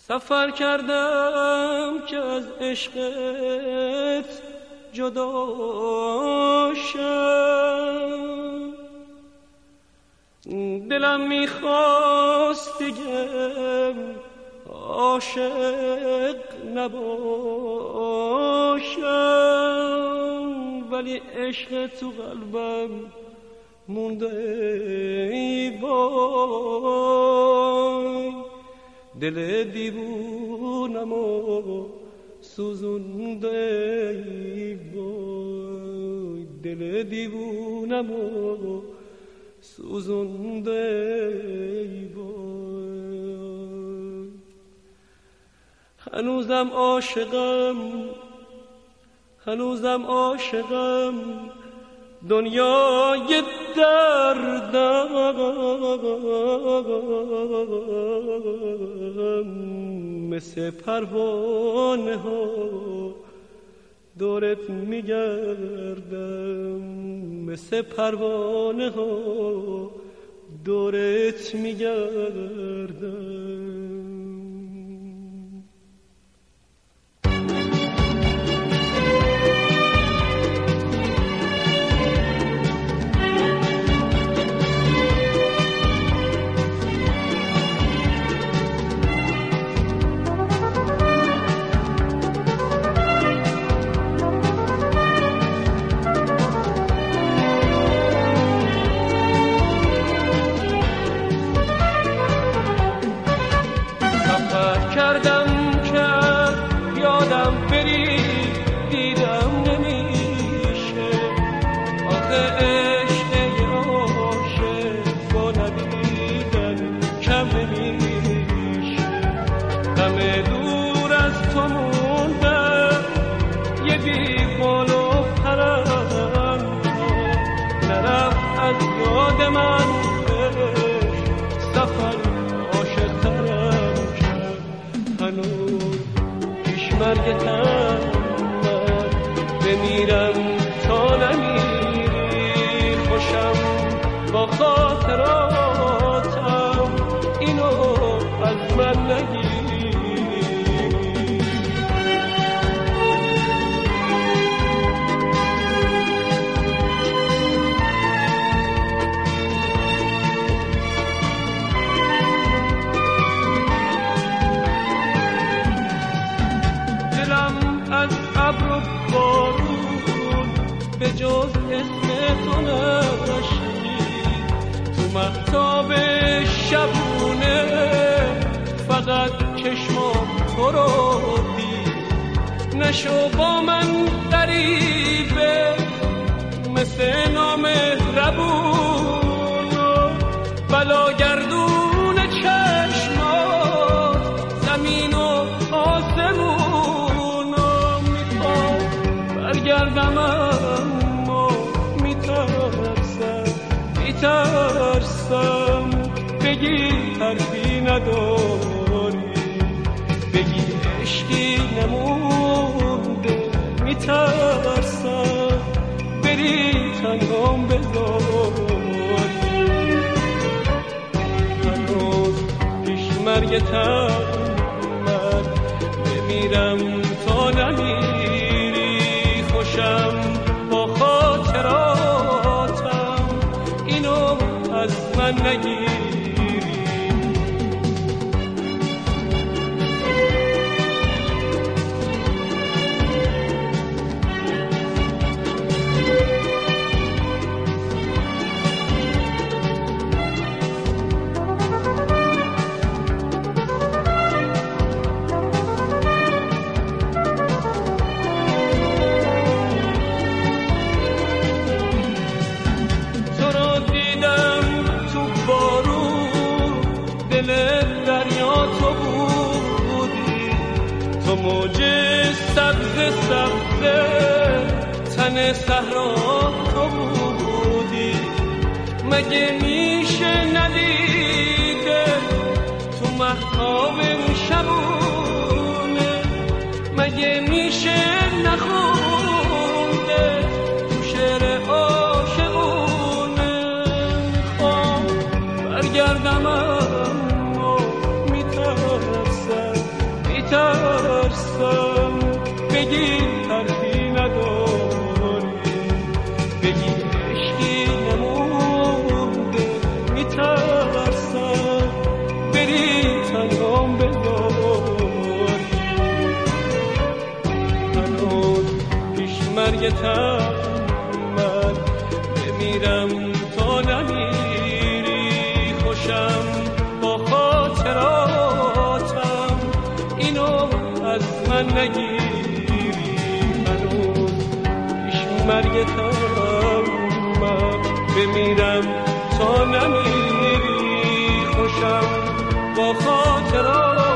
سفر کردم که از عشقت جدا شم، دلم میخواست دیگه عاشق نباشم، ولی عشق تو قلبم مونده ای وای، دل دیوونم و سوزونده ای وای، دل دیوونم و سوزونده ای وای. هنوزم عاشقم دنیای دردم، مثل پروانه ها دورت میگردم، مثل پروانه ها دورت میگردم. بمیرم تا نمیری، خوشم با خاطراتم، اینو از من نگیری. دلم از ابر و بارون به جز اسم تو نشنید، تو مهتاب شبونه فقط چشمام تو رو دید. نشو با من غریبه مثل نامهربون، بلاگردون چشمات زمین و آسمون. برگردم اما میترسم بگی حرفی نداری، بگی عشقی نمونده. میترسم بری تنهام بذاری، هنوز پیش مرگتم من بمیرم تا نمیری، خوشم با خاطراتم، اینو از من نگیری. موج سبز تن صحرا تو بودی، مگه میشه ندیده تو مهتاب شبونه، مگه میشه نخونده تو شعر عاشقونه. برگردم اما میترسم مرگتم من بمیرم تا نمیری خوشم با خاطراتم اینو از من نگیری هنوز پیش مرگتم من بمیرم تا نمیری خوشم با خاطراتم